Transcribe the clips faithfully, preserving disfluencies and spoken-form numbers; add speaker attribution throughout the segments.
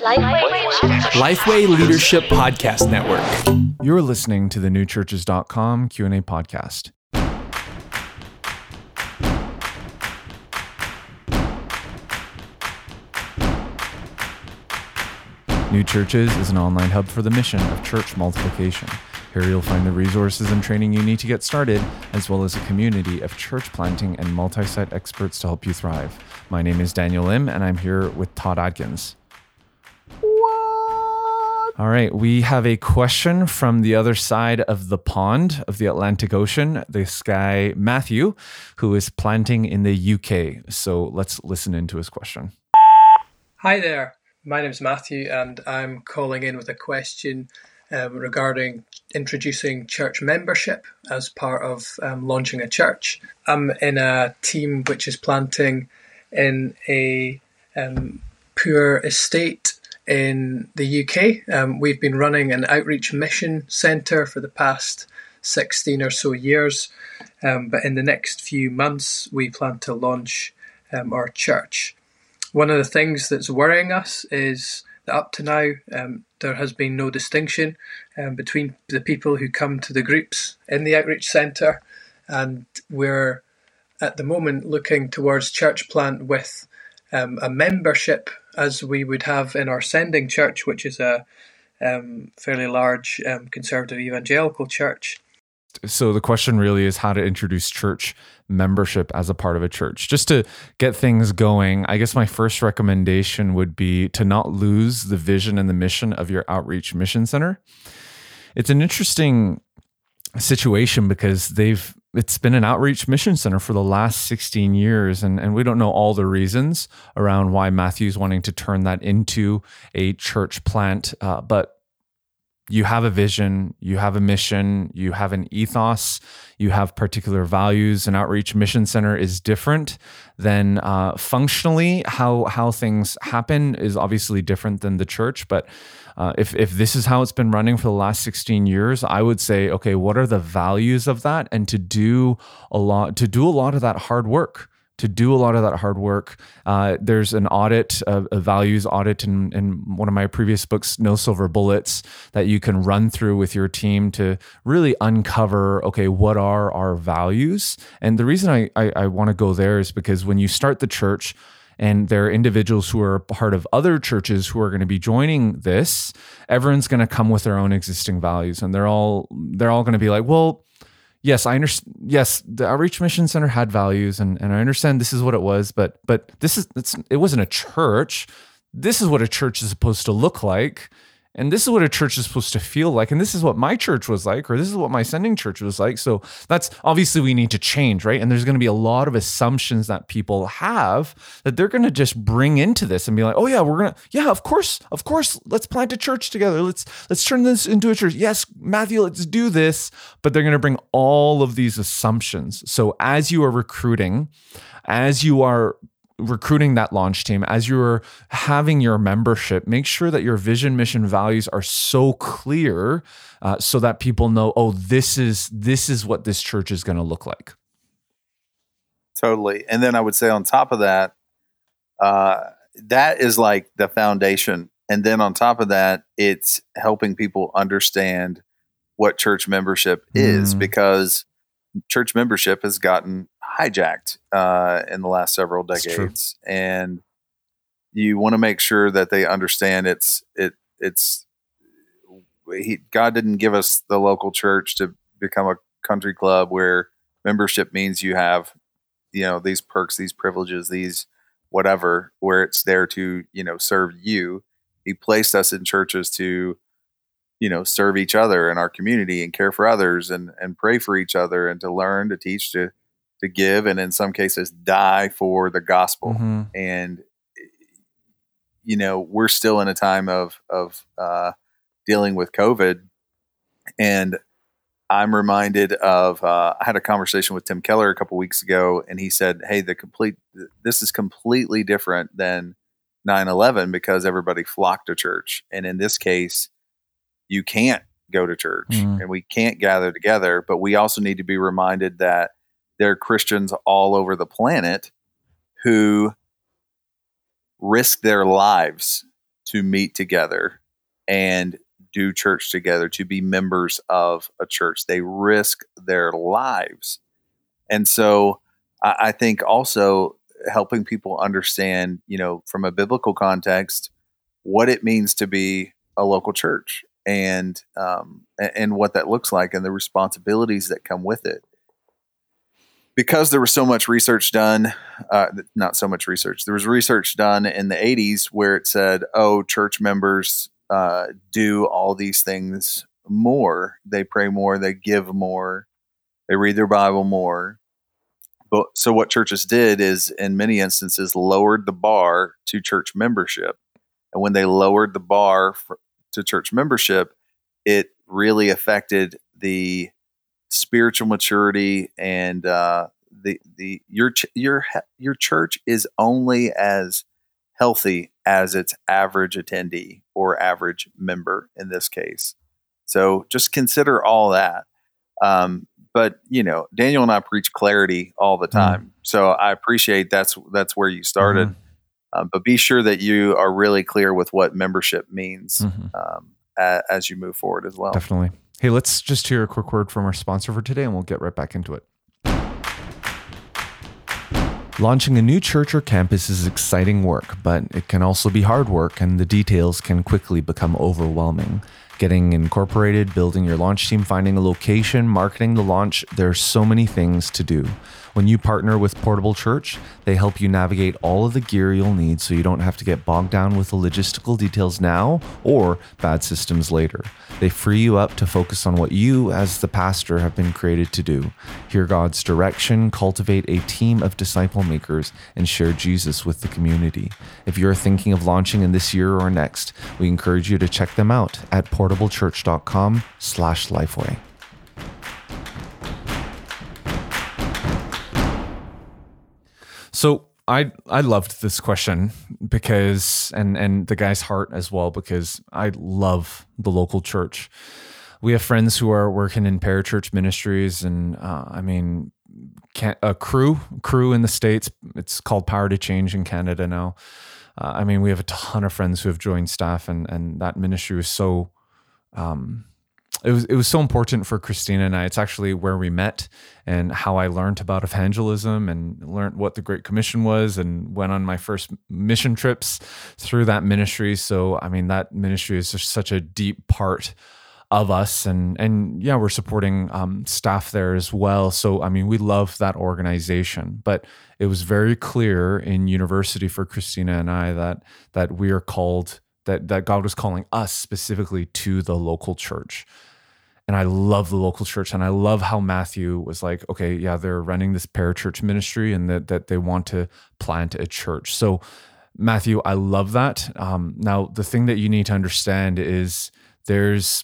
Speaker 1: Lifeway Leadership Podcast Network.
Speaker 2: You're listening to the new churches dot com Q and A podcast. New Churches is an online hub for the mission of church multiplication. Here you'll find the resources and training you need to get started, as well as a community of church planting and multi-site experts to help you thrive. My name is Daniel Lim, and I'm here with Todd Adkins. What? All right, we have a question from the other side of the pond of the Atlantic Ocean, this guy, Matthew, who is planting in the U K. So let's listen into his question.
Speaker 3: Hi there. My name is Matthew, and I'm calling in with a question um, regarding introducing church membership as part of um, launching a church. I'm in a team which is planting in a um, poor estate in the U K. Um, we've been running an outreach mission centre for the past sixteen or so years, um, but in the next few months we plan to launch um, our church. One of the things that's worrying us is that up to now, um, there has been no distinction um, between the people who come to the groups in the outreach centre, and we're at the moment looking towards church plant with um, a membership as we would have in our sending church, which is a um, fairly large um, conservative evangelical church.
Speaker 2: So the question really is how to introduce church membership as a part of a church. Just to get things going, I guess my first recommendation would be to not lose the vision and the mission of your outreach mission center. It's an interesting situation because they've it's been an outreach mission center for the last sixteen years, and, and we don't know all the reasons around why Matthew's wanting to turn that into a church plant, uh, but you have a vision, you have a mission, you have an ethos, you have particular values. An outreach mission center is different than uh, functionally how how things happen is obviously different than the church. But uh, if if this is how it's been running for the last sixteen years, I would say, okay, what are the values of that? And to do a lot to do a lot of that hard work. To do a lot of that hard work. Uh, there's an audit, a, a values audit in, in one of my previous books, No Silver Bullets, that you can run through with your team to really uncover, okay, what are our values? And the reason I, I, I want to go there is because when you start the church and there are individuals who are part of other churches who are going to be joining this, everyone's going to come with their own existing values. And they're all they're all going to be like, well, Yes, I understand. Yes, the Outreach Mission Center had values, and, and I understand this is what it was. But but this is it's, it wasn't a church. This is what a church is supposed to look like, and this is what a church is supposed to feel like, and this is what my church was like, or this is what my sending church was like. So that's obviously we need to change, right? And there's going to be a lot of assumptions that people have that they're going to just bring into this and be like, oh yeah, we're gonna, yeah, of course, of course, let's plant a church together. Let's let's turn this into a church. Yes, Matthew, let's do this. But they're going to bring all of these assumptions. So as you are recruiting, as you are recruiting that launch team, as you're having your membership, make sure that your vision, mission, values are so clear uh, so that people know, oh, this is this is what this church is going to look like.
Speaker 4: Totally. And then I would say on top of that, uh, that is like the foundation. And then on top of that, it's helping people understand what church membership is, mm. because church membership has gotten hijacked uh, in the last several decades, and you want to make sure that they understand it's it it's he, God didn't give us the local church to become a country club where membership means you have, you know, these perks, these privileges, these whatever, where it's there to, you know, serve you. He placed us in churches to, you know, serve each other in our community and care for others and and pray for each other and to learn, to teach, to to give, and in some cases die for the gospel. Mm-hmm. And, you know, we're still in a time of, of uh, dealing with COVID. And I'm reminded of, uh, I had a conversation with Tim Keller a couple weeks ago, and he said, hey, the complete, this is completely different than nine eleven because everybody flocked to church. And in this case, you can't go to church mm-hmm. and we can't gather together, but we also need to be reminded that there are Christians all over the planet who risk their lives to meet together and do church together, to be members of a church. They risk their lives. And so I, I think also helping people understand, you know, from a biblical context, what it means to be a local church and um, and what that looks like and the responsibilities that come with it. Because there was so much research done, uh, not so much research, there was research done in the eighties where it said, oh, church members uh, do all these things more. They pray more, they give more, they read their Bible more. But so what churches did is, in many instances, lowered the bar to church membership. And when they lowered the bar for, to church membership, it really affected the spiritual maturity and uh, the the your ch- your your church is only as healthy as its average attendee or average member in this case. So just consider all that. Um, but you know, Daniel and I preach clarity all the time, mm-hmm. so I appreciate that's that's where you started. Mm-hmm. Um, but be sure that you are really clear with what membership means mm-hmm. um, a, as you move forward as well.
Speaker 2: Definitely. Hey, let's just hear a quick word from our sponsor for today, and we'll get right back into it. Launching a new church or campus is exciting work, but it can also be hard work, and the details can quickly become overwhelming. Getting incorporated, building your launch team, finding a location, marketing the launch, there's so many things to do. When you partner with Portable Church, they help you navigate all of the gear you'll need so you don't have to get bogged down with the logistical details now or bad systems later. They free you up to focus on what you, as the pastor, have been created to do. Hear God's direction, cultivate a team of disciple makers, and share Jesus with the community. If you're thinking of launching in this year or next, we encourage you to check them out at portablechurch.com slash lifeway. So I I loved this question because, and and the guy's heart as well, because I love the local church. We have friends who are working in parachurch ministries, and uh, I mean, can, a crew crew in the States. It's called Power to Change in Canada now. Uh, I mean, we have a ton of friends who have joined staff, and and that ministry was so. Um, It was it was so important for Christina and I. It's actually where we met and how I learned about evangelism and learned what the Great Commission was and went on my first mission trips through that ministry. So, I mean, that ministry is just such a deep part of us. And, and yeah, we're supporting um, staff there as well. So, I mean, we love that organization. But it was very clear in university for Christina and I that that we are called, that that God was calling us specifically to the local church. And I love the local church, and I love how Matthew was like, okay, yeah, they're running this parachurch ministry, and that that they want to plant a church. So, Matthew, I love that. Um, now, the thing that you need to understand is there's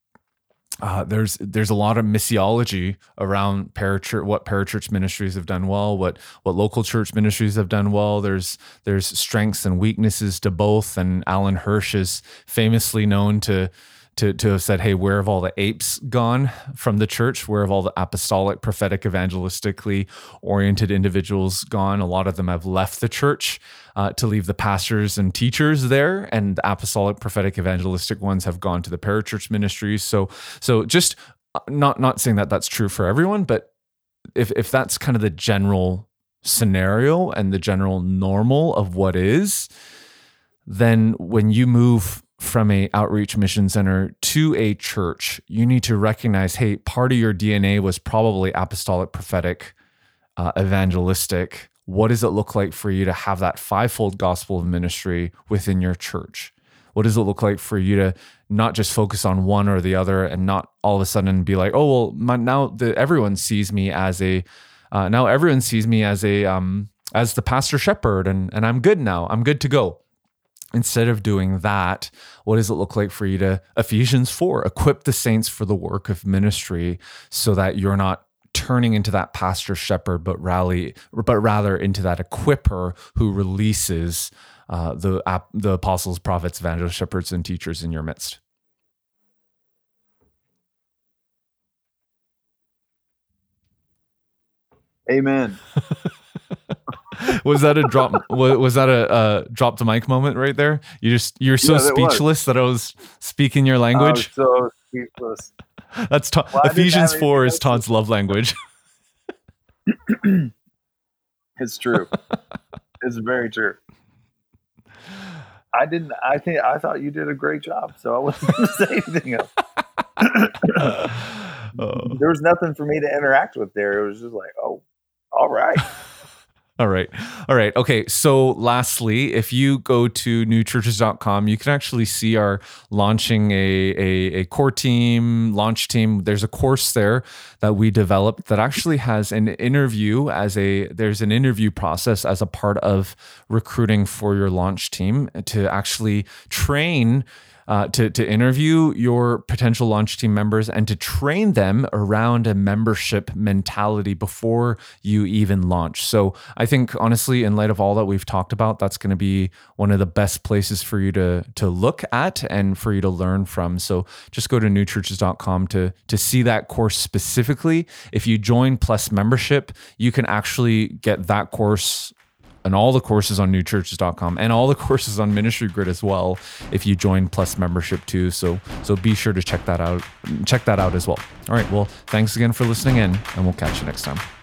Speaker 2: uh, there's there's a lot of missiology around parachurch, what parachurch ministries have done well, what what local church ministries have done well. There's there's strengths and weaknesses to both, and Alan Hirsch is famously known to. To, to have said, hey, where have all the apes gone from the church? Where have all the apostolic, prophetic, evangelistically oriented individuals gone? A lot of them have left the church uh, to leave the pastors and teachers there, and the apostolic, prophetic, evangelistic ones have gone to the parachurch ministries. So, so just not not saying that that's true for everyone, but if if that's kind of the general scenario and the general normal of what is, then when you move from a outreach mission center to a church, you need to recognize, hey, part of your D N A was probably apostolic, prophetic, uh, evangelistic. What does it look like for you to have that fivefold gospel of ministry within your church? What does it look like for you to not just focus on one or the other and not all of a sudden be like, oh, well, my, now the, everyone sees me as a, uh, now everyone sees me as a, um, as the pastor shepherd, and, and I'm good now. I'm good to go. Instead of doing that, what does it look like for you to, Ephesians four, equip the saints for the work of ministry so that you're not turning into that pastor shepherd, but rally, but rather into that equipper who releases uh, the, the apostles, prophets, evangelists, shepherds, and teachers in your midst.
Speaker 4: Amen.
Speaker 2: Was that a drop? wa- Was that a uh, drop the mic moment right there? You just you're so
Speaker 4: Yeah, that was.
Speaker 2: speechless that I was speaking your
Speaker 4: I was
Speaker 2: language.
Speaker 4: so speechless.
Speaker 2: That's Todd.
Speaker 4: Well, I didn't
Speaker 2: Ephesians
Speaker 4: have
Speaker 2: four
Speaker 4: anything
Speaker 2: is
Speaker 4: else to
Speaker 2: Todd's love language.
Speaker 4: It's true. It's very true. I didn't. I think I thought you did a great job, so I wasn't going to say anything else.
Speaker 2: Oh.
Speaker 4: There was nothing for me to interact with there. It was just like, oh, all right.
Speaker 2: All right. All right. Okay. So lastly, if you go to new churches dot com, you can actually see our launching a, a, a core team, launch team. There's a course there that we developed that actually has an interview as a, there's an interview process as a part of recruiting for your launch team to actually train Uh, to, to interview your potential launch team members and to train them around a membership mentality before you even launch. So I think honestly, in light of all that we've talked about, that's going to be one of the best places for you to to look at and for you to learn from. So just go to new churches dot com to to see that course specifically. If you join Plus membership, you can actually get that course and all the courses on new churches dot com and all the courses on Ministry Grid as well if you join Plus membership too. So so be sure to check that out. Check that out as well. All right. Well, thanks again for listening in, and we'll catch you next time.